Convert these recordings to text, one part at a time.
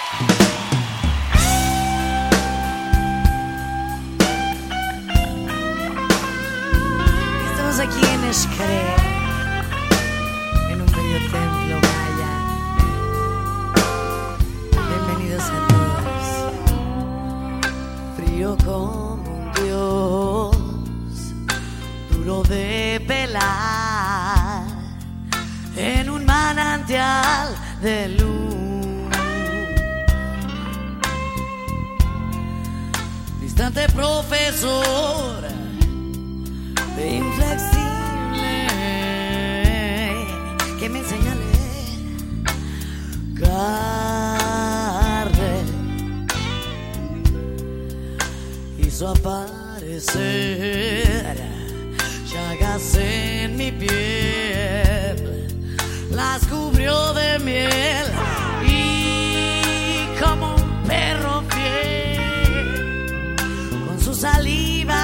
Estamos aquí en Xcaret, en un bello templo maya. Bienvenidos a todos. Frío como un dios, duro de pelar, en un manantial de luz, distante profesor inflexible que me enseña a leer, carne hizo aparecer llagas en mi piel, las cubrió de miel y como un perro fiel con su saliva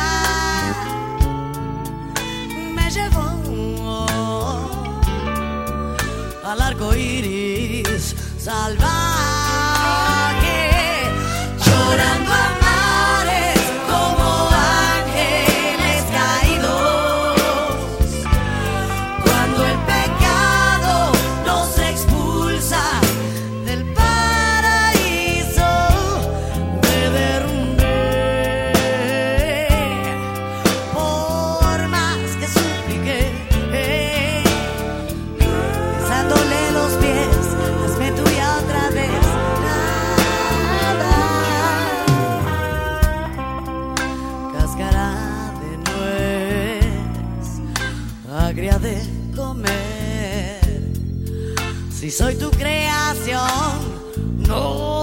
llevó al arco iris salvaje, llorando a mares como ángeles caídos, cuando el pecado nos expulsa del paraíso, me derrumbé. Por más que supliqué, besándole los pies, hazme tuya otra vez. Nada, cáscara de nuez, agria de comer. Si soy tu creación, no